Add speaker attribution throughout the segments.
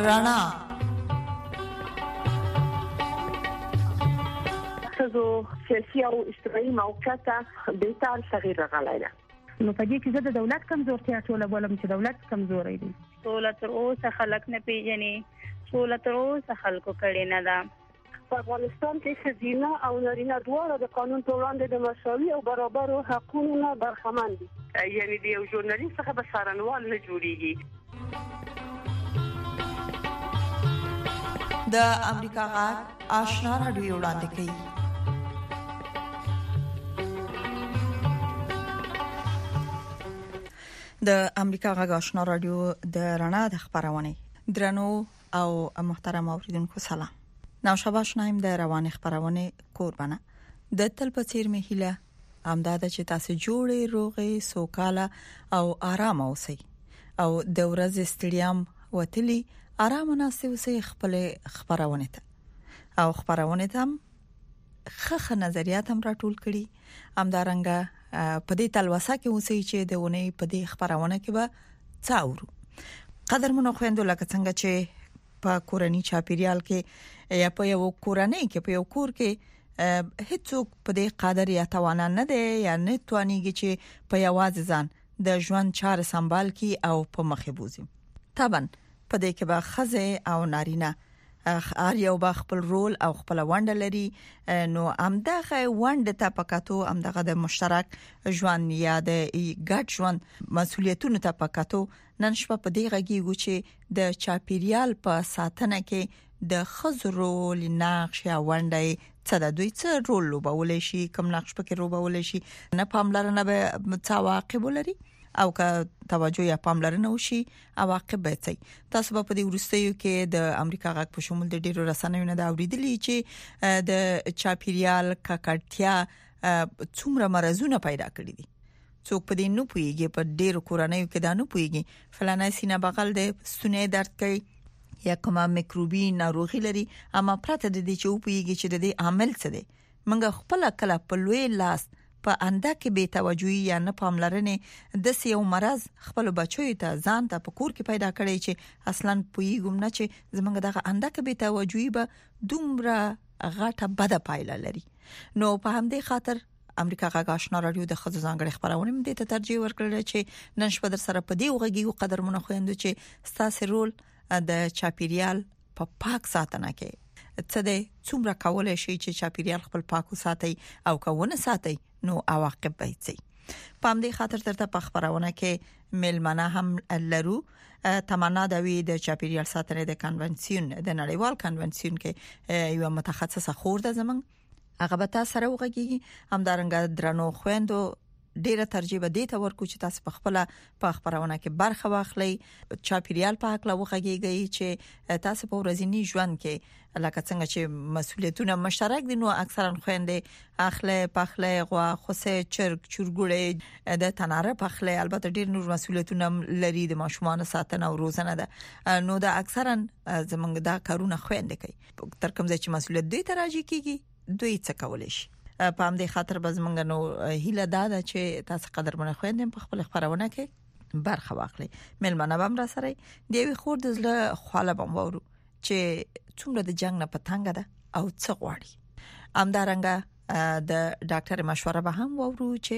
Speaker 1: رڼا
Speaker 2: څو سیاسي او اجتماعي موقعیت بهتر تغییر راغلی دی.
Speaker 3: نو په دې کې زه د دولت کمزورتیا ټوله بولم چې دولت کمزوري دی.
Speaker 4: دولت تر اوسه خلک نه پیژني، دولت تر اوسه خلکو کړي نه ده.
Speaker 2: په افغانستان کې ښځینه او نارینه دواړه د قانون په وړاندې د مساوي او برابرو حقونو نه برخمن دي. یعنې د یو ژورنالیست څخه به څارنوال نه جوړیږي.
Speaker 1: د امریکا غږ آشنا راډیو وړاندې کوي. د امریکا غږ آشنا راډیو د رڼا د خبرونه درنو او محترم اوریدونکو سلام. نوشابه شنایم د روان خبرونه قربانه د تل په څیر مهله امداد چې تاسو جوړې روغې سوکاله او آرام اوسئ او د ورځې ستړیام وتلی آرام ناسته اوسئ. خپل خبرونه ته او خبرونه ته خخ نظریات هم راټول کړي امدارنګه په دې تلوسه کې اوسئ چې د ونه په دې خبرونه کې به څاورو قدر منو خويندو لکه څنګه چې په کورنۍ چاپیریال کې یا په یو کورنۍ کې په یو کور کې هیڅوک په دې قادر یا توانان نه دی یا نه توانيږي چې په یوازې ځان د ژوند چار سنبال کی او په مخه بوزي. طبعا په دې کې به خزه او نارینه هر یو با خپل رول او خپل ونډه لري. نو امدغه ونډه ته پکاتو امدغه د مشترک ژوند یا د ګډ ژوند مسولیتونو ته پکاتو نن شپه په دې غږیږي چې د چاپیریال په ساتنه کې د خزرو لنقش یا ونډه څه د دوی څه رول لوبول شي، کوم نقش پکې لوبول شي، نه پاملرنه به متواقب لري او که توجه یا پاملرنه وشي عواقب به څه. تاسو په دې ورستیو کې د امریکا غږ په شمول د ډیرو رسنیو نه دا اوریدلی چې د چاپیریال ککړتیا څومره مرزونه پیدا کړې دي. څوک په دې نه پويږي، په ډیرو کورنیو کې دا نه پويږي فلانه سینه بغل د ستونې درد کوي یا کومه میکروبي ناروغي لري، اما پرته د دې چې پويږي چې د دې عامل څه دی. موږ خپل کله په لوی لاس په انده کې به توجهي یا نه پاملرنه د سیو مرز خپل بچو ته ځان ته په کور کې پیدا کړي چې اصلا پویګم نه چې زمونږ دغه انده کې به توجهي به دومره غټه بده پایله لري. نو په همدې خاطر امریکا غږ آشنا راډیو د خصوصي ځانګړي خبرونه مې ته ترجیح ورکړل چې نن شپه در سره په دې وغږیو قدر مونږ خويندو چې ستاسو رول د چاپیریال په پاک ساتنه کې څه دې څومره کولای شي چې چاپیریال خپل پاکو ساتي او کوونه ساتي نو عواقب به څه. پام دې خاطر ترته په خبرونه کې ملمنه هم لرو. تمنا دوی د چاپیریال ساتنې د کنونسیون د نړیوال کنونسیون کې یو متخصصه خور ده زمنګ هغه به تاسو سره وغږیږي. همدارنګه درنو خويندو ډیره ترجیح دې ته ورکو چې تاسو په خپل په خبرونه کې برخه واخلئ، چاپیریال په حق لا وغږیږئ چې تاسو په ورځنی ژوند کې لکه څنګه چې مسولیتونه مشترک دي. نو اکثرا خويندې اخله پخله غوا خوسه چرګ چورګوړې د تناره پخله البته ډیر نور مسولیتونه لري د ماشومان ساتنه او روزنه ده. نو دا اکثرا زمونږ دا کارونه خويندې کوي. تر کوم ځای چې مسولیت دوی ته راځي کیږي دوی څه کولای شي. په همدې خاطر به زمونږ نو هیله ده چې تاسو قدرمن خويندې په خپل خبرونه کې برخه واخلئ. ملمنه بم را سره دی خور د زړه خاله بم وورو چې څومره د جنگ نه پتنګ ده او څه غواړي. امدارنګه د ډاکټر مشوره به هم وورو چې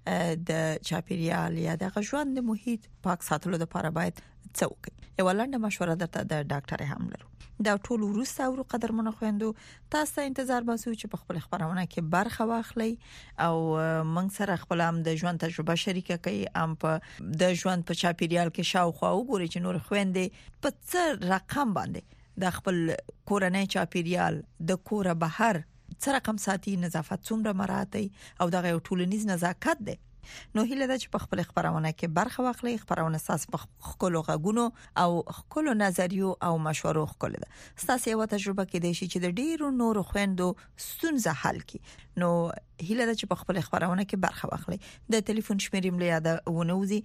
Speaker 1: د چاپیریال یا د ژوند د محیط پاک ساتلو لپاره باید څه وکړي. یو لاندې مشوره درته د ډاکټر هم لرو. دا ټول ورسته او قدرمنو خويندو تاسو انتظار باسو چې په خپل خبرونه کې برخه واخلئ او موږ سره خپل هم د ژوند تجربه شریکه کړئ. ام په د ژوند په چاپیریال کې شاوخوا وګورئ چې نور خويندې په څه رقم باندې د خپل کورنۍ چاپیریال د کور بهر څه رقم ساتي، نظافت څومره مراعاتي او دغه ټولنیز نزاکت دی. نو هیله ده چې په خپل خبرونه کې برخه واخلئ. خبرونه تاسو په خپل غوګونو او خپل نظریو او مشورو خپل ده تاسو یو تجربه کې دی چې د ډیرو نورو خويندو ستونزه حل کړي. نو هیله ده چې په خپل خبرونه کې برخه واخلئ. د ټلیفون شمیرې مې یاد ونوزي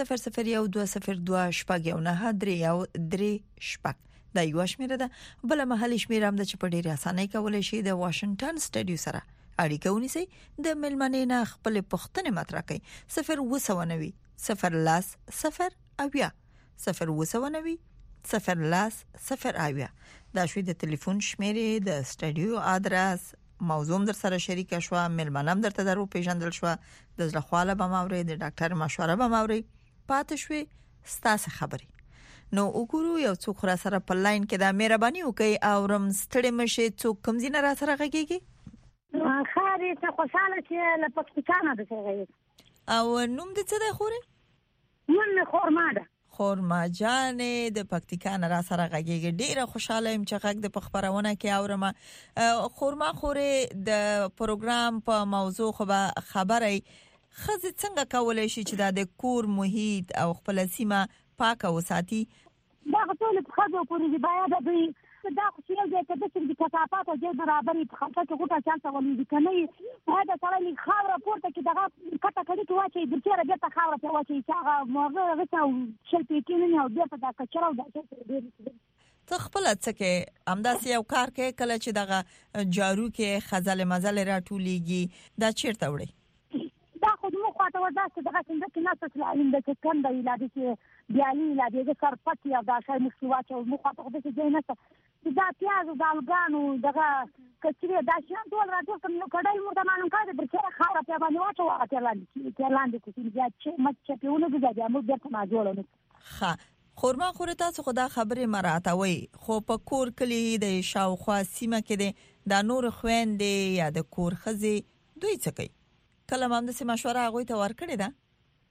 Speaker 1: 001202 شپږ یو نه درې یو درې شپږ دا یو شمیره ده. بل محلي شمیره هم ده چې په ډیره اسانه کولای شي د واشنگټن سټډیو سره اړیکه ونیسئ. د ملمنې نه خپل پوښتنه مطرح کړئ 0 090 0 0 0 0 0 9 010 دا شوي د ټلیفون شمیرې د سټډیو ادرس موضوع در سره شریک شو ملمنم درته درو پیژندل شو د زړخواله به ماوري د ډاکټر مشوره به ماوري پاتې شوي ستاسو خبري نو وګورو یو څوک را سره په لاین کې دا مهرباني وکي او رم ستړي مشه څوک کم زینه را سره غږیږي
Speaker 3: خاري ته خوشاله چې له پاکستانه ده څنګه
Speaker 1: او نوم دې څه ده خوري
Speaker 3: نوم خورما ده
Speaker 1: خورما جانې د پکتیکا را سره غږیږي ډیره خوشاله يم چې غږ د خبرونه کې اورم خورما خوري د پروګرام په موضوع خو خبري خزه څنګه کولای شي چې د کور محیط او خپل سیمه پاکه وساتي
Speaker 3: دا ټول په خزه پورې دی باید دا خو چې یو ځای ته د کثافات او د برابرۍ په خاطر کې غوټه چانس ولې کنه دا سره لیک خاور پورته کې دغه کټه کړي ته واچي د چیرې د خاور په واچي چې هغه موږ غوښتو چې پېکینه او د په دا کچراو دا څه
Speaker 1: ته خپل څه کې امداسي یو کار کې کله چې دغه جارو کې خزل مزل راټولېږي دا چیرته وړي
Speaker 3: دا خو موږ خاطر ورځه دغه څنګه کې ناس څه علم د څنګه د علاج کې بیالي علاج د سرپټ یا دا شای مخکواچ او موږ خاطر د څه نه دا پیاز او دالګانو دغه کچري دا شان ټول راځي کوم کډای مو ته مانم کړه د چیرې خاور په باندې واچو هغه لاندې چې چې مچ په ونه دي موږ درته ما جوړو
Speaker 1: ښه خورما خوري تاسو خدا خبره مراتوي خو په کور کلی د شاوخوا سیمه کې د نور خويندې یا د کور خزي دوی څه کوي کله هم د مشوره هغه ته ورکړی دا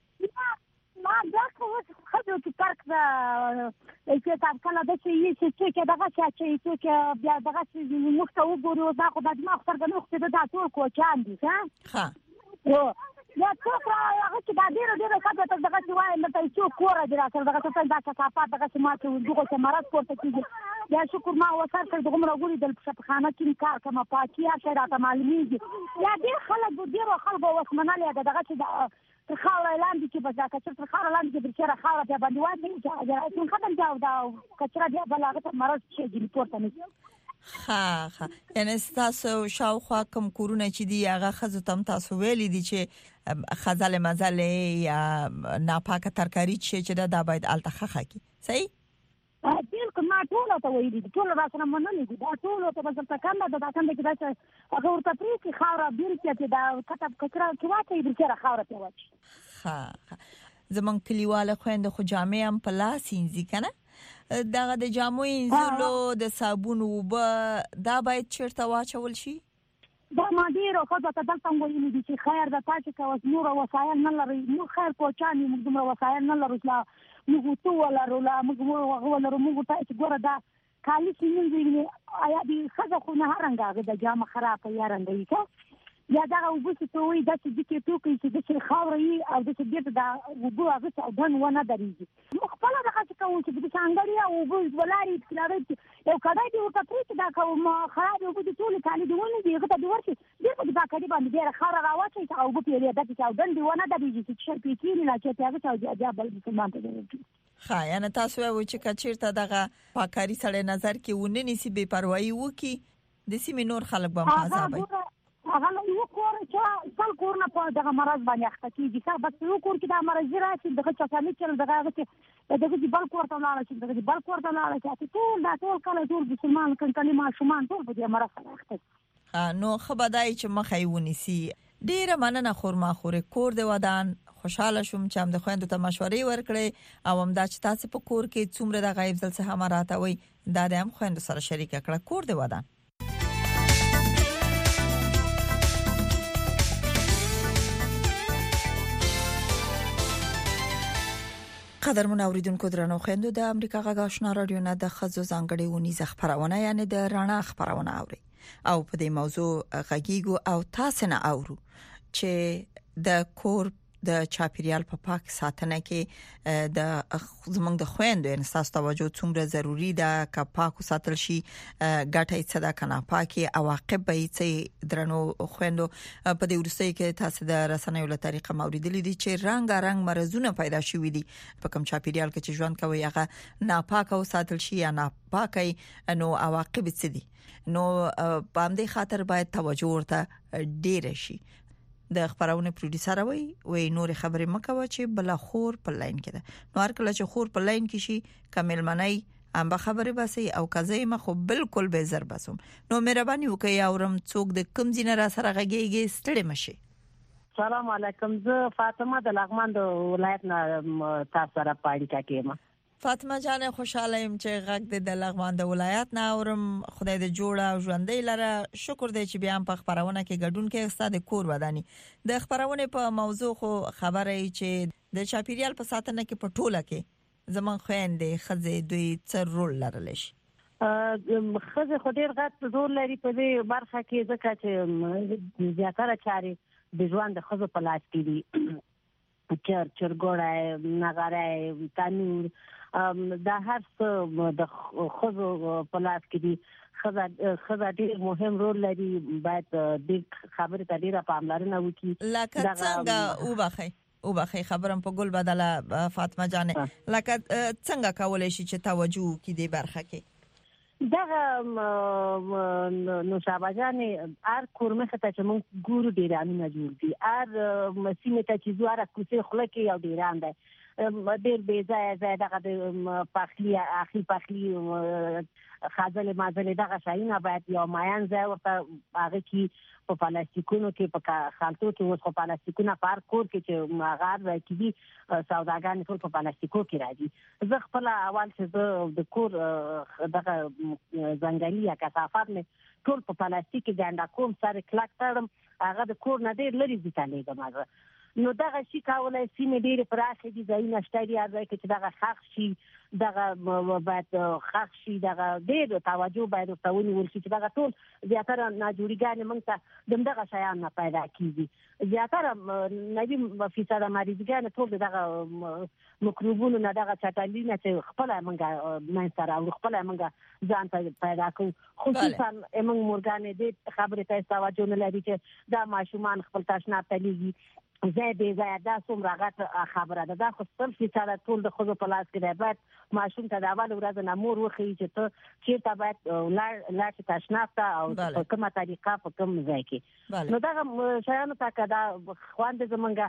Speaker 3: ما دا خو خځو چې پارک دا چې تاسو کله د چې دغه چې بیا دغه چې موږ ته وګورو دا خو د ما خبره نه خو دا ټول کوچان دي ها یا څوک هغه چې دا ډیره کاته دغه چې وایي مته چې کور دی راځي دغه څه دا کثافات دغه چې ما ته دغه چې مرض پورته کیږي یا شکر ما وسر کړ دغه مرغوري د شپخانه کې کار کوم پاکي یا راته معلومیږي یا ډیر خلک ډیر خلک وسمناله دغه چې خاور لاندې کې بس دا کچر خاور لاندې کې بچره خاور په باندې واځي چې ختم جاو دا کچره دی بلاغه مرض شي پورته نه
Speaker 1: ها یعنی تاسو شاوخوا کوم کورونه چې دی هغه خزو تم تاسو ویلي دي چې خزل مزل یا ناپاکه ترکاری چې دا باید التخخه کی صحیح
Speaker 3: دل کومه ټول ته ویلي دي ټول راسره منلي دي دا ټول ته بس څه کم ده دا څنګه کې دا هغه ورته پریږي خاور بیل کې دا کتاب کچرا کې واچي د چیرې خاور په واچي
Speaker 1: ها زمون کلیواله خويند خو جامع هم په لاس انځي کنه دغه د جامو انځلو د صابون وب دا باید چیرته واچول شي
Speaker 3: دا ما ډیره خو ته دلته ویلي دي چې خیر د تاسو کوس نور وسایل نه لري نو خیر کوچاني موږ دومره وسایل نه لرو موږ تو ولا رولا موږ ته چې ګوره دا کالی چې موږ آیا دې خزه خو نه هرنګه د جامه خراب یا رنګي یا دا وبس ته وي د چې توکي چې د خاوري او د دې دا وګو هغه څه دن ونه دريږي مخبل هغه څه کوي چې د څنګهړي او وګو ولاري کلاري یو کډای دی ورته پریږي دا کوم خراب وګو د ټول کالي دی ونه دی هغه د ورشي دغه دا کډي باندې ډیره خاور راوچي او وګو پیری د چې دن دی ونه دريږي چې پیکینی لا چې هغه څه بل مسلمان ته
Speaker 1: ها یعنی تاسو و چې کچیرته دغه پاکاري سره نظر کې ونه نسی بے پروايي وکي د سیمې نور خلک به مازابي
Speaker 3: هغه یو کور چې څل کور نه په دغه مرز باندې اخته کیږي چې بس یو کور کې د مرز راشي دغه چاسامي چې دغه بل کور ته لاړ شي دغه بل کور ته لاړ شي ټول کله ټول مسلمان کله ماشومان ټول په دې مرز سره اخته
Speaker 1: نو خبردای چې مخې ونیسي ډیره مننه خورما خوري کور دی ودان خوشاله شوم چې هم د خويندو ته مشورې ورکړې او هم دا چې تاسو په کور کې څومره د غیب ځل څخه مراته وي دا د هم خويندو سره شریک کړه کور دی ودان قدرمن اوریدونکو درنو خويندو د امریکا غږ آشنا رادیو نه د خزو زنګړې ونی خبرونه یعنی د رڼا خبرونه اوري او په دې موضوع غږیګو او تاسو نه اورو چې د کور د چاپیریال په پاک ساتنه کې د زمونږ د خويندو ان اساس توجه څومره ضروری ده ک پاک ساتل شي ګټه یې صدا کنه پاکي عواقب به یې درنو خويندو په دې ورسې کې تاسو د رسنیو له طریقه موریدلې دي چې رنگ مرزونه پیدا شوي دي په کوم چاپیریال کې چې ژوند کوي هغه ناپاک او ساتل شي یا ناپاکي نو عواقب څه دي نو په همدې خاطر باید توجه ورته ډیر شي د خبرونه پروډوسر وي نور خبرې مکوه چې بل خور په لاین کې ده نو هر کله چې خور په لاین کې شي کمل منای ام به خبرې باسي او کزې ما خو بالکل به زر باسم نو مهرباني وکړئ اورم څوک د کم زینه را سره غږیږي ستړي مشي.
Speaker 5: سلام علیکم، زه فاطمه د لغمان د ولایت نه تاسو سره پاړی کېم.
Speaker 1: فاطمه جان خوشاله يم چې غږ د لغمان د ولایت نه اورم. خدای دې جوړه او ژوندۍ لره. شکر دې چې بیا په خبرونه کې ګډون کې استاد کور ودانی د خبرونه په موضوع خو خبره چې د چاپیریال په ساتنه کې په ټوله کې زمون خويندې خزه دوی څه رول لرلی شي؟
Speaker 5: خزه خو ډیر غټ رول لري په دې برخه کې ځکه چې زیاتره چاري د ژوند د خزه په لاس کې دي. چرګوړای، نغاره، تنور دا هر څه د خزه په لاس کې دي. خزه ډیر مهم رول لري. باید د خبرې ته ډیره پاملرنه وکړي.
Speaker 1: لکه څنګه او بخې خبرم په ګل بدله فاطمه جان لکه څنګه کولای شي چې توجه کې دی برخه کې
Speaker 5: دغه نو شابهجان ار کورمه ته چې مونږ ګورو ډیر امینه جوړ دي. ار مسیمه ته چې زواره کوڅه خله کې یو ډیران ده ډیر بې ځای دغه د پخلی اخی پخلی خازل مازل دغه شاینه باید یو مایان ځای ورته هغه کې په پلاستیکونو کې په خالتو کې اوس په پلاستیکونو پر کور کې چې ماغار راکېږي سوداګان ټول په پلاستیکو کې راځي. زه خپل اول چې د کور دغه ځنګلي یا کثافات نه ټول په پلاستیک کې ګاندا کوم سره کلک تړم هغه د کور نه ډیر لري ځتلې دماغه. نو دغه شي کولای سي مې ډیر پراخه دي ځای نشته دی ځای کې چې دغه حق شي دغه باید حق شي دغه ډیر توجه باید ورته ونیول شي چې دغه ټول زیاتره ناجوړیګان موږ ته دغه شیان نه پیدا کیږي. زیاتره 90% مریضګان ټول دغه مکروبونو نه دغه چټلینه چې خپل موږ نه سره او خپل موږ ځان ته پیدا کوو. خصوصا موږ مورګان دې خبره ته توجه نه لري چې دا ماشومان خپل تشناب ته لیږي. زه دا څومره غټ خبره ده. دا خو څل چې ټول د خود په لاس کې دی. باید ماشوم ته د اول ورځ نه مور وخی چې ته چیرته باید لاړ تشناب ته او په کومه طریقه په کوم ځای کې. نو دا شیانو ته کدا خواند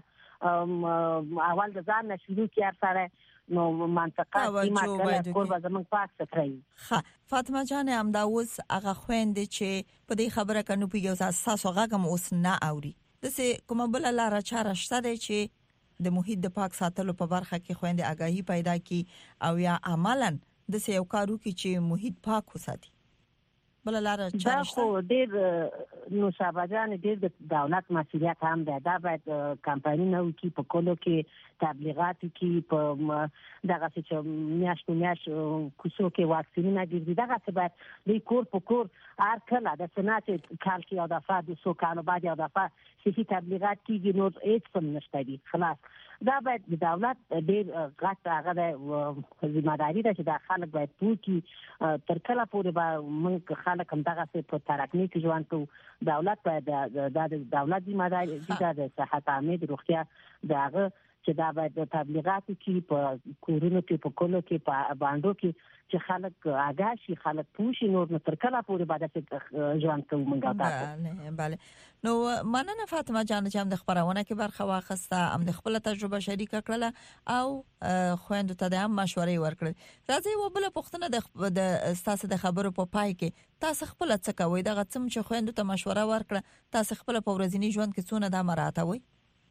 Speaker 5: زمونږه اول د ځان شروع کیار سره نو منطقه سیمه کور به زمونږ پاک ساتي.
Speaker 1: فاطمه جان امداوس هغه خويند چې په دې خبره کنو پیږي اساسو هغه اوس نه اوري دسه کومه بل لاره چاره شته دی چې د محیط د پاک ساتلو په برخه کې خويندې آگاهي پیدا کی او یا عملاً دسه یو کارو کې چې محیط پاک وساتي. بل لاره چاره شته.
Speaker 5: دا خو ډیر نو شابهجان ډیر د دولت مسؤلیت هم ده. دا باید کمپاینونه وکړي په کولو کې تبلیغات کې په دغه چې میاشت کوڅو کې واکسینونه دي. دغه څه باید د کور په کور هر کله د سنات کال کې یو دفعه د سو کالو بعد یو دفعه صحي تبلیغات کیږي. نو هیڅ هم نشته دي. خلاص دا باید د دولت ډیر غټ هغه د ذمہداري ده چې د خلک باید پوکي تر کله پورې به موږ خلک هم دغه څه په ترقنی کې ژوند کوو. دولت باید د دولت ذمہداري ده د صحت عامه د روغتیا دغه چې دا باید تبلیغات کې په کورونو کې په کولو کې په باندې کې چې خلک آگاه شي خلک پوښي نور تر کله پورې باید ژوند کوو موږ تاسو.
Speaker 1: بله نو مننه فاطمه جان چې هم د خبرونه کې برخه واخسته هم د خپل تجربه شریک کړله او خويندو ته د مشورې ورکړل. راځي و بل پښتنه د تاسو د خبرو په پای کې تاسو خپل څه کوي دغه څم چې خويندو ته مشوره ورکړه تاسو خپل په ورځنی ژوند کې څونه د مراتوي؟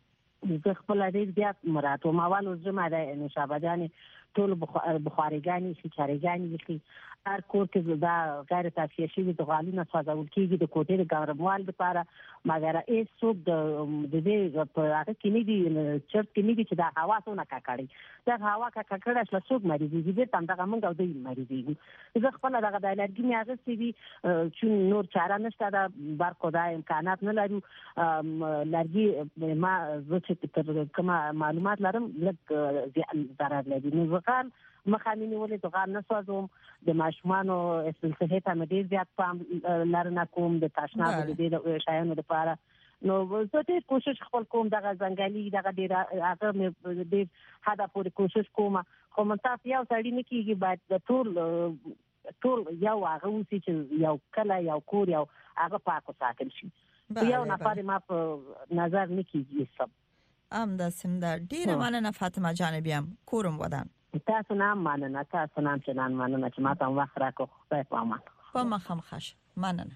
Speaker 5: زه خپل ډیر زیات مراتو ماوالو زما د نشابهجان ټول بخاریګانی شچارګانی دي. هر کور کې دا غیر تاسیه شي د غالینه سازول کیږي د کوټې د ګرموال لپاره مګر هیڅ څوک د دې په هغه کې نه دي چرته کې نه دي چې دا هوا څونه کاکړي دا هوا کاکړه شل څوک مریضي دي تم دغه موږ او د مریضي. زه خپل دغه د الرجی نه هغه سي دي چې نور چاره نشته دا برکو دا امکانات نه لري. لرګي ما زه چې تر کومه معلومات لرم لږ ضرر لري. نو ځکه مخامینی ولې دوغان نه سوزوم د ماشومانو صحت ته ډیر زیات پام لرنه کوم د تشناب د شایانو لپاره. نو زه ډیر کوشش خپل کوم دغه ځنګلي دغه ډیر هغه مې ډیر حدا پورې کوشش کوم خو منتاف یو سړی نه کیږي باید د ټول یو هغه وسی چې یو کله یو کور یو هغه پاک وساتل شي. یو نفر ما په نظر نه کیږي سب
Speaker 1: ام د سم د ډیر مننه فاطمه جان بیام کورم ودان.
Speaker 5: تاسو نه مننه تاسو نه چنان مننه چې ما ته وخت راکړو خدای په امان
Speaker 1: په مخامخ مننه.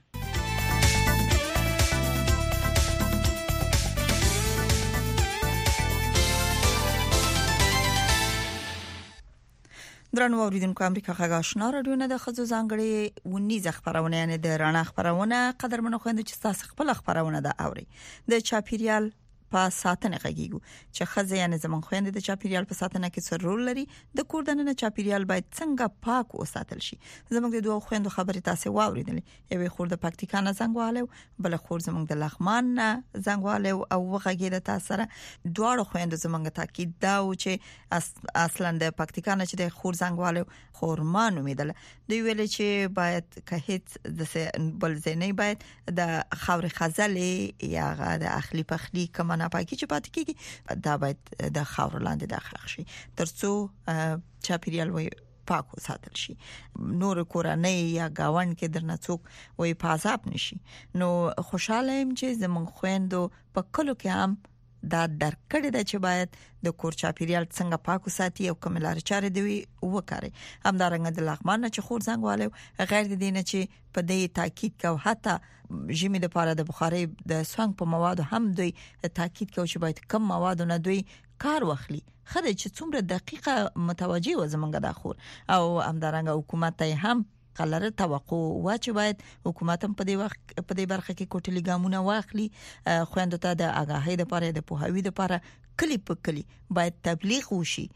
Speaker 1: درنو اوریدونکو امریکا غږ آشنا رادیو نه د خزو ځانګړي ونیز خبرونه یعنی د رڼا خبرونه قدرمنو خويند چې تاسو خپل خبرونه د اوري د چاپیریال په ساتنه غږیږو چې خزه یعنی زمون خويند د چاپیریال په ساتنه کې څه رول لري د کوردننه چاپیریال باید څنګه پاک وساتل شي. زموږ د دوه خويندو خبرې تاسو واوریدلې یوې خور د پکتیکا نه زنګواله بل خور زموږ د لغمان نه زنګواله او وغږیده تاسو سره دواړو خويندو زموږ تاکید دا و چې اصلا د پکتیکا نه چې د خور زنګواله خورمان امیدل دی ویل چې باید که هیڅ د بل ځنې باید د خاور خزلې یا د اخلي پخلي کما نه پاکي چې پاتې کیږي دا باید د خاور لاندې داخل شي ترڅو چاپیریال وي پاک وساتل شي. نور کورنۍ یا گاوند کې درنه څوک وي په عذاب نشي. نو خوشاله يم چې زمون خويندو په کلو کې هم دا درکړه د چې باید د کور چاپیریال څنګه پاک وساتي او کوملار چارې دی وکړي. همدارنګه د لغمان نه چې خور زنګواله غیر د دینه چې په دې تاکید کو حتی جمی د پاره د بخاري د سونګ په موادو هم دوی تاکید کو چې باید کم موادو نه دوی کار واخلي. خدای چې څومره دقیقه متوجي و زمونږ د خور او همدارنګه حکومت ته هم قلره توقع و چې باید حکومت هم په دې برخه کې کوټلي ګامونه واخلي. خويندو ته د آگاهۍ لپاره د پوهاوی لپاره کلی په کلی باید تبلیغ وشي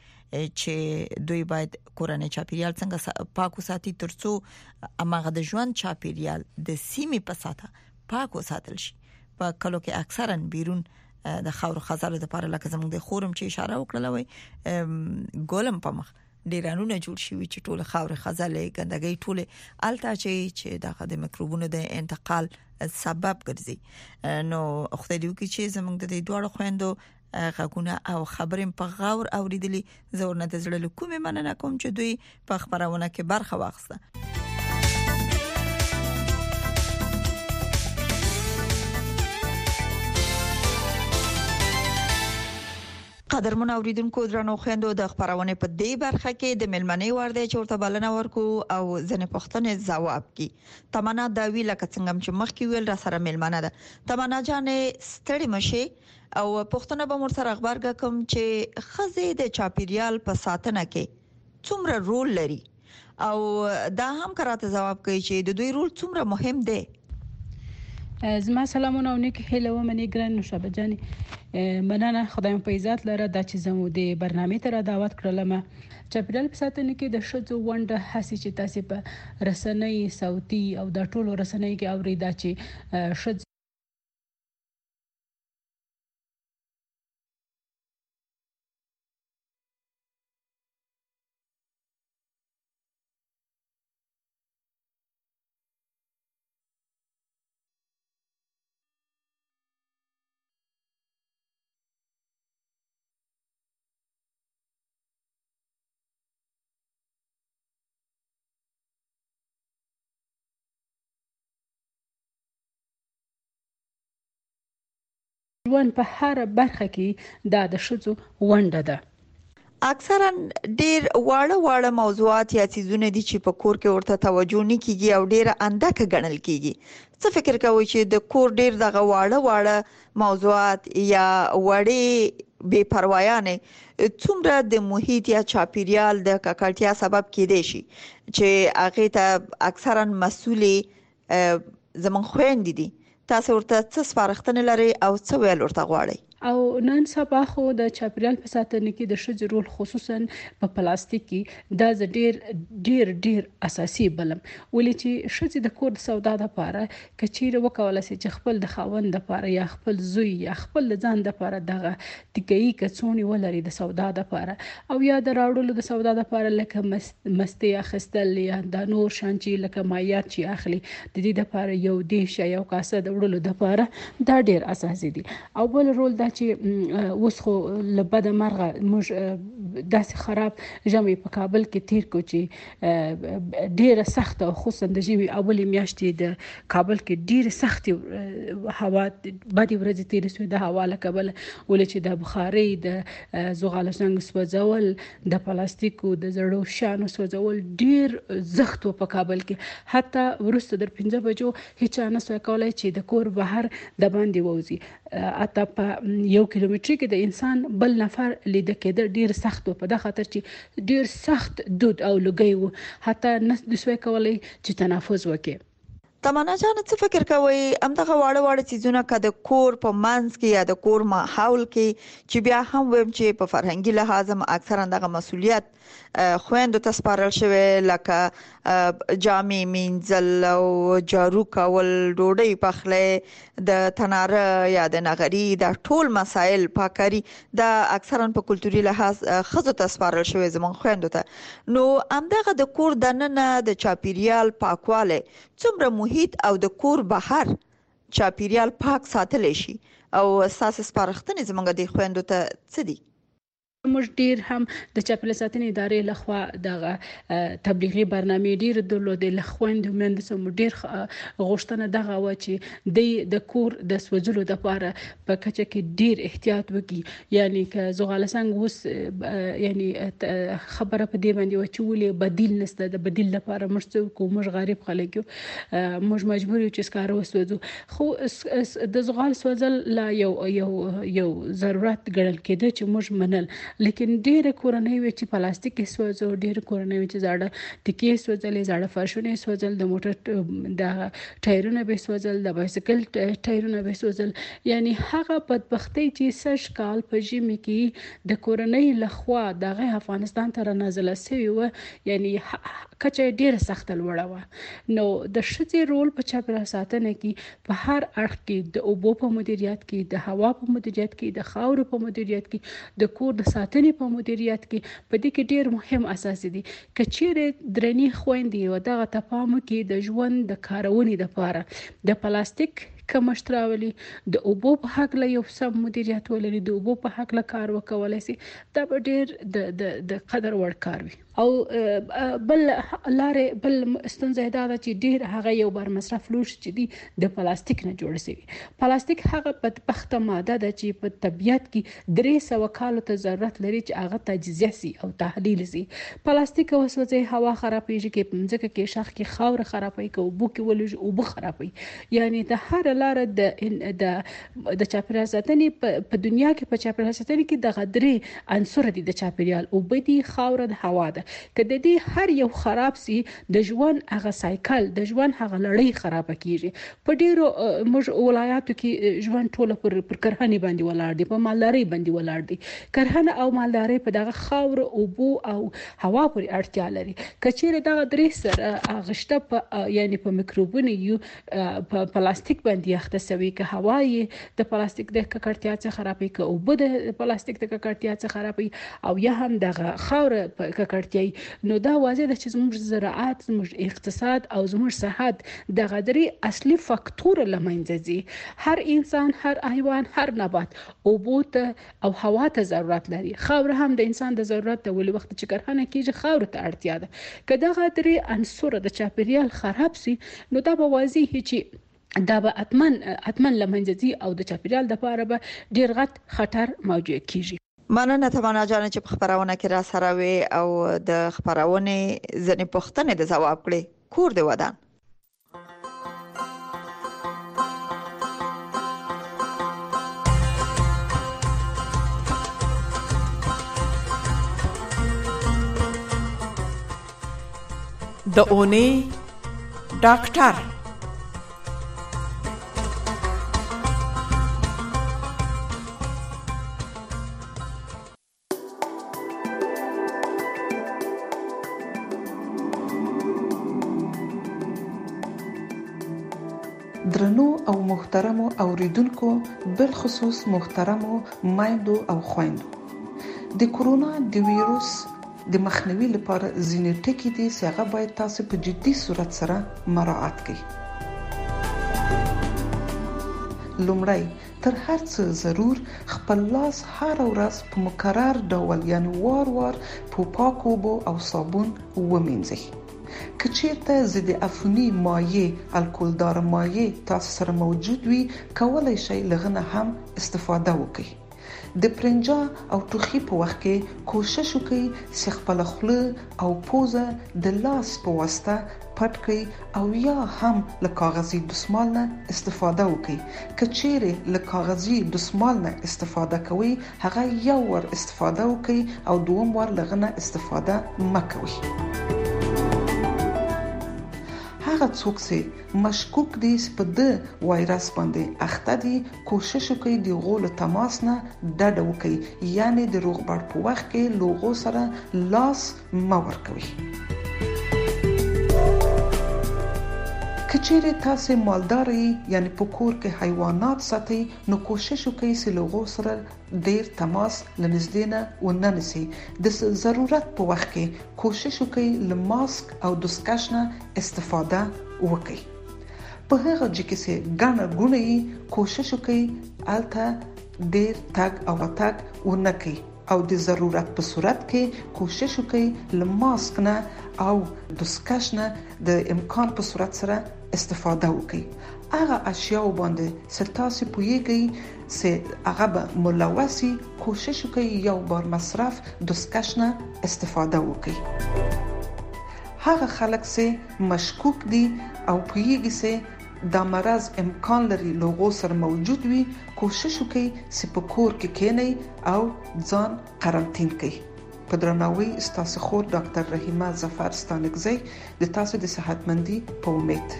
Speaker 1: چې دوی باید کورنۍ چاپیریال څنګه پاک وساتي ترڅو امغه د ژوند چاپیریال د سیمې په ساته پاک وساتل شي. په کلو کې اکثرا بیرون د خاور خزر لپاره لکه زموږ د خورم چې اشاره وکړه وي ګولم په مخ ډیرانونه جوړ شي چې ټول خاور خزلې ګندګي ټول الته چې دغه د میکروبونو د انتقال سبب ګرځي. نو خدای دې وکړي چې زموږ د دوه خويندو غاګونه او خبرې په غور اوریدلې زور نه د زړه کومه مننه کوم چې دوی په خبرونه کې برخه واخیسته. قدرمن اوریدونکو درنو خويندو د خبرونه په دې برخه کې د ملمنې ورده چورته بلنه ورکو او ځنې پښتنې جواب کی. تمنا دا ویل کڅنګم چې مخکې ویل را سره ملمنه ده. تمنا جانې ستړي مشي او پښتنه به مر سره خبر کوم چې خزه د چاپیریال په ساتنه کې څومره رول لري او دا هم کراته جواب کوي چې د دوی رول څومره مهم دی.
Speaker 6: زما سلامونه او نیک هیله ومني ګران نوشابه جاني مننه خدای په عزت لره د چې زمو د برنامه ته دعوت کړلم. چاپیریال په ساتنه کې د شذو ونده حسي چې تاسو په رسنۍ صوتي او د ټولو رسنۍ کې اوریدا چې شذ ژوند په هر برخه کې د شذو ونده ده.
Speaker 1: اکثرا ډیر واړه موضوعات یا چیزونه دي چې په کور کې ورته توجه نه کیږي او ډیره اندکه ګڼل کیږي. څه فکر کوئ چې د کور ډیر دغه واړه موضوعات یا وړي بے پروایانه څومره د محیط یا چاپیریال د ککړتیا سبب کېدای شي چې هغه ته اکثرا مسؤلې زمون خويندې دي. تاسو ورته څه سپارښتنه لري او څه ویل ورته غواړئ؟
Speaker 6: او نن سبا خو د چاپیریال په ساتنه کې د شذ رول خصوصا په پلاستیک کې د ډیر اساسي بلم ولې چې شذ د کور سودا د لپاره کچیر وکول سي چې خپل د خاوند د لپاره یا خپل زوی یا خپل ځان د لپاره دغه تکي کڅونی ولري د سودا د لپاره او یا د راوړلو د سودا د لپاره لکه مستي اخستل یا د نور شانچي لکه مایات چې اخلي د دې لپاره یو دیش یا یو کاسه د وړلو د لپاره دا ډیر اساسي دي. او بل رول چې اوس خو لبد مرغه موږ داسې خراب ژمي په کابل کې تیر کو چې ډیره سخت او خصوصا د ژمي اولې میاشتې د کابل کې ډیره سخت هوا باندې ورځې تیر شوې د هوا له کبله ولې چې د بخاري د زغال څنګه سوځول د پلاستیکو د زړو شانو سوځول ډیر زخت په کابل کې حتی ورسته در 15 بجو هیڅ نه سوی کولای چې د کور بهر د باندې ووزي اته په 1 کیلومتر کې د انسان بل نفر لید کېده ډیر سخت په د خاطر چې ډیر سخت دود او لګي وو حتی نه د سوی کولای چې تنفس وکړي.
Speaker 1: تمنا جان څه فکر کوي امدغه واړه چیزونه کده کور په منځ کې یا د کور ماحول کې چې بیا هم ویم چې په فرهنګي لحاظ اکثرا دغه مسولیت خويندو ته سپارل شوی لکه جامې مینځل او جارو کول ډوډۍ پخلی د تناره یا د نغري د ټول مسایل پاکري د اکثرا په کلتوري لحاظ خزو ته سپارل شوی زمون خويندو ته نو امدغه د کور دننه د چاپیریال پاکواله څومره محیط او د کور بهر چاپیریال پاک ساتل شي او اساس سپارښتنې زمونږ د خويندو ته څه دي؟
Speaker 6: موږ ډیر هم د چاپیریال ساتنې ادارې لخوا دغه تبلیغي برنامه ډیر درلودې لخوند مند سم ډیر غوښتنه دغه و چې د کور د سوځلو د لپاره په کچه کې ډیر احتیاط وکړي یعنی که زغال څنګه وس یعنی خبره په دې باندې و چې ولې بدیل نشته د بدیل لپاره موږ غریب خلک یو موږ مجبور یو چې سکاره وسوځو خو د زغال سوځل لا یو ضرورت ګڼل کېده چې موږ منل لیکن ډېر کورنۍ وی چې پلاستیک سوځو ډېر کورنۍ وی چې زاړه ټکی سوځلې زاړه فرشونه سوځل د موټر د ټایرونه به سوځل د بایسکل ټایرونه به سوځل یعنی هغه بدبختی چې سش کال په ژمي کې د کورنۍ لخوا دغه افغانستان ته نازله شوی و یعنی کچه ډېر سخت لوړه و نو د شذي رول په چاپیریال ساتنه کې په هر اړخ کې د اوبو په مدیریت کې د هوا په مدیریت کې د خاورو په مدیریت کې د کور د ساتنې په مدیریت کې په دې کې ډېر مهم اساسي دي کچېره درنی خويندې و دغه تفاهم کې د ژوند د کارونې لپاره د پلاستیک کمشت راولي د اوبو په حق له یو سم مدیریت ولري د اوبو په حق له کار وکولای شي دا به ډېر د قدر وړ کار وي او بل لارې بل ستونزه دا ده چې ډېر هغه یو بار مصرف لوش چې دی د پلاستیک نه جوړ شوی پلاستیک هغه بدبخته ماده ده چې په طبیعت کې 300 کالو ته ضرورت لري چې هغه تجزیه شي او تحلیل شي پلاستیک وسوځي هوا خرابېږي کې پمځکه کې شاخ کې خاور خرابوي کې اوبو کې ولږ اوبو خرابوي یعنی د هر لار د چاپیریال ساتنې په دنیا کې په چاپیریال ساتنې کې د غدري عنصر دي د چاپیریال او بدی خاور د هوا ده کله دې هر یو خراب سي د ژوند هغه سایکل د ژوند هغه لړۍ خراب کیږي په ډیرو موږ ولایاتو کې ژوند ټوله پر کرهنې باندې ولاړ دي په مالداري باندې ولاړ دي کرهنه او مالداري په دغه خاور او بو او هوا پورې اړتیا لري کچېره دغه درې سره غشته په یعنی په میکروبونو یو په پلاستیک باندې اخته سوي که هواي د پلاستیک د ککړتیا څخه خرابې که او بده پلاستیک د ککړتیا څخه خرابې او یا هم دغه خاور په ککړتیا نو دا واضح ده چې زموږ زراعت زموږ اقتصاد او زموږ صحت د غدري اصلي فاکتور لمنځه ځي هر انسان هر حیوان هر نبات او بوت او هوا ته ضرورت لري خاور هم د انسان د ضرورت ته ولې وخت چې کرهنه کیږي خاور ته اړتیا ده که د غدري عنصر د چاپیریال خراب سي نو دا به واضح چې دا به اتمن لمنځه ځي او د چاپیریال د لپاره به ډیر غټ خطر موجود کیږي
Speaker 1: مننه تمنا جان چې په خبرونه کې را سره وي او د خبرونه ځنې پوښتنې د جواب کړي کور دی ودان
Speaker 7: د اونۍ ډاکټر
Speaker 8: درنو او محترمو اوریدونکو بالخصوص محترمو مایندو او خويندو د کورونا د وایروس د مخنیوي لپاره ځینې ټکي دي چې هغه باید تاسو په جدي صورت سره مراعات کړئ. لومړی تر هر څه ضرور خپل لاس هر ورځ په مکرر ډول یعنی وار په پاکو اوبو او صابون ومینځئ. که چیرته ضد عفوني مایع الکولدار مایع تاسو سره موجود وي، کولای شئ لغنه هم استفاده وکړئ. د پرنجا او ټوخي په وخت کې کوشش وکړئ چې خپل خوله او پوزه د لاس په واسطه پټ کړئ او یا هم له کاغذي دستمال نه استفاده وکړئ. که چیرې له کاغذي دستمال نه استفاده کوئ، هغه یو ور استفاده وکړئ او دوم ور لغنه استفاده مکوئ. هغه څوک چې مشکوک دي چې په د وایرس باندې اخته دي، کوشش وکړي د غول تماس نه ډډه وکړي، یعنی د روغبړ په وخت کې لوغو سره لاس مه ورکوي. که چیرې تاسو مالدار یعنی په کور کې حیوانات ساتئ، نو کوشش وکړئ چې لوغو سره ډیر تماس لنږدې نه وننسئ. د ضرورت په وخت کې کوشش وکړئ له ماسک او دستکش نه استفاده وکړئ. په هغه ځای کې چې ګڼه ګوڼه کوشش وکړئ الته ډیر تګ او راتګ ونه کړئ او د ضرورت په صورت کې کوشش وکړئ له ماسک نه او دستکش نه د امکان په صورت سره استفاده وکړئ. هغه اشیاء باندې چې تاسو پوهیږئ چې هغه به ملوثي، کوشش وکړئ یو بار مصرف دستکش نه استفاده وکړئ. هغه خلک چې مشکوک دي او پوهیږي چې دا مرض امکان لري لوغو سره موجود وي، کوشش وکړئ چې په کور کې کېنئ او ځان قرنطین کړئ. په درناوي ستاسو خور ډاکټر رحیمه ظفر ستانکزی، د تاسو د صحتمندي په امید.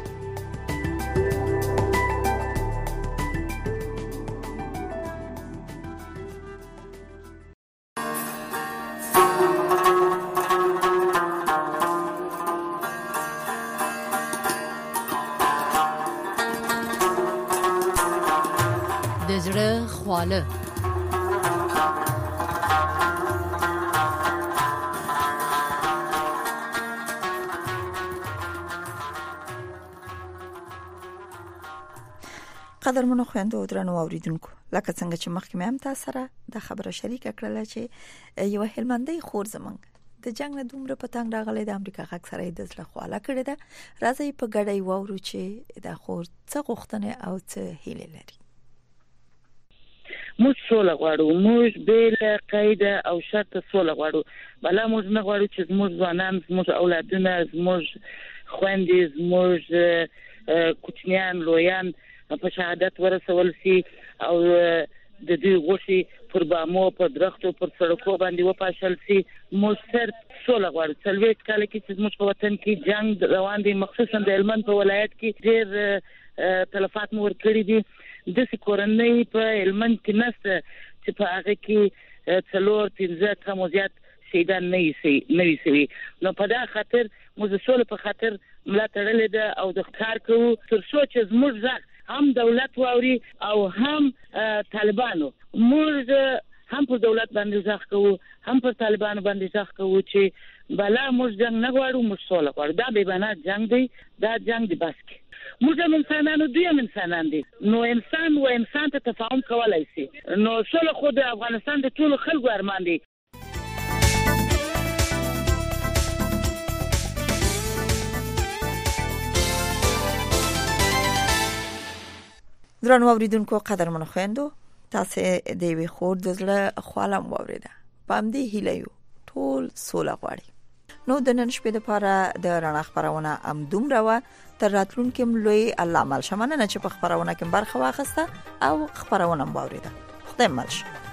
Speaker 9: د زړه خواله
Speaker 1: قدرمنو خويندو او درنو اوریدونکو، لکه څنګه چې مخکې مې هم تاسو سره د خبره شریکه کړل چې یو هلمندي خور زمنګ د جنگ نه دومره پتنګ راغلي د امریکا غږ سره د زړه خواله کړې ده. راځي په ګډه وورو چې د خور څه غوښتنه او څه هیله لري.
Speaker 10: موږ سوله غواړو، موږ بل قید او شرط سوله غواړو. بلا موږ نه غواړو چې موږ ځوانان، موږ اولادونه، موږ خويندې، موږ کوچنیان لویان په شهادت ورسول سي او د دې غوښي پر بامو په درختو پر سړکو باندې وپاشل سي. موږ صرف سوله غواړو. څلوېښت کاله کې چې موږ په وطن کې جنگ روان دي، مخصوصا د هلمند په ولایت کې ډېر تلفات مو ورکړي دي. د کورنۍ په هلمند کې نشته چې په هغه کې 4-5 کم زیات شهیدان نه وي. نو په دا خاطر موږ د سولې په خاطر ملا تړلې ده او د کار کوو تر څو چې زموږ ځای هم دولت واوري او هم طالبانو. موږ هم په دولت باندې ځخ کوو، هم په طالبانو باندې ځخ کوو چې بلا موږ جنگ نه غواړو، موږ سوله غواړو. دا به بنا جنگ دی، دا جنگ دی بس کې. موږ هم انسانانو، دوی هم انسانان دي. نو انسان و انسان ته تفاهم کولای شي. نو سوله خو د افغانستان د ټولو خلکو ارمان دی.
Speaker 1: درنو اوریدونکو، قدرمنو خويندو، تاسو د وی خور د زړه خواله موریده پام دی هیلایو ټول سوله غواړي. نو د نن شپې لپاره د رڼا خبرونه ام دومره و. تر راتلونکي ملوي الله مل شمنه چې په خبرونه کې برخه واخسته او خبرونه موریده. خدای مل شه.